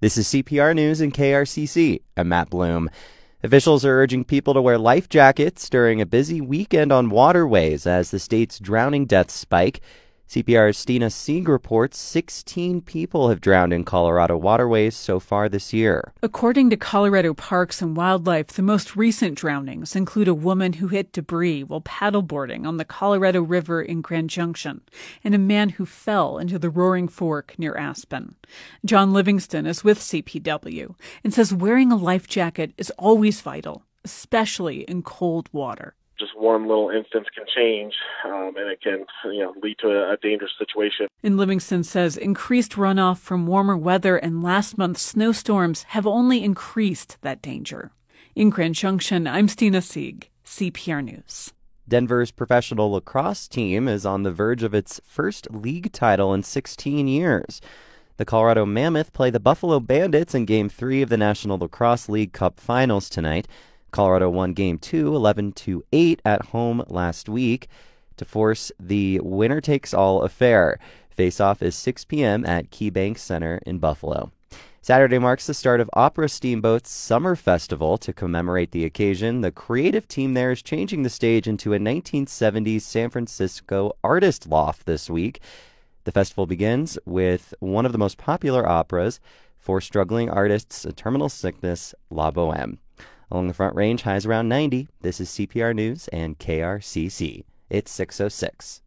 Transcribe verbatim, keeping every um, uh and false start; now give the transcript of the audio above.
This is C P R News and K R C C. I'm Matt Bloom. Officials are urging people to wear life jackets during a busy weekend on waterways as the state's drowning deaths spike. C P R's Stina Sieg reports sixteen people have drowned in Colorado waterways so far this year. According to Colorado Parks and Wildlife, the most recent drownings include a woman who hit debris while paddleboarding on the Colorado River in Grand Junction and a man who fell into the Roaring Fork near Aspen. John Livingston is with C P W and says wearing a life jacket is always vital, especially in cold water. Just one little instance can change, um, and it can, you know, lead to a, a dangerous situation. And Livingston says increased runoff from warmer weather and last month's snowstorms have only increased that danger. In Grand Junction, I'm Stina Sieg, C P R News. Denver's professional lacrosse team is on the verge of its first league title in sixteen years. The Colorado Mammoth play the Buffalo Bandits in Game three of the National Lacrosse League Cup Finals tonight. Colorado won Game two, eleven to eight at home last week to force the winner-takes-all affair. Face-off is six p.m. at KeyBank Center in Buffalo. Saturday marks the start of Opera Steamboat's Summer Festival. To commemorate the occasion, the creative team there is changing the stage into a nineteen seventies San Francisco artist loft this week. The festival begins with one of the most popular operas for struggling artists, A Terminal Sickness, La Boheme. Along the Front Range, highs around ninety. This is C P R News and K R C C. It's six oh six.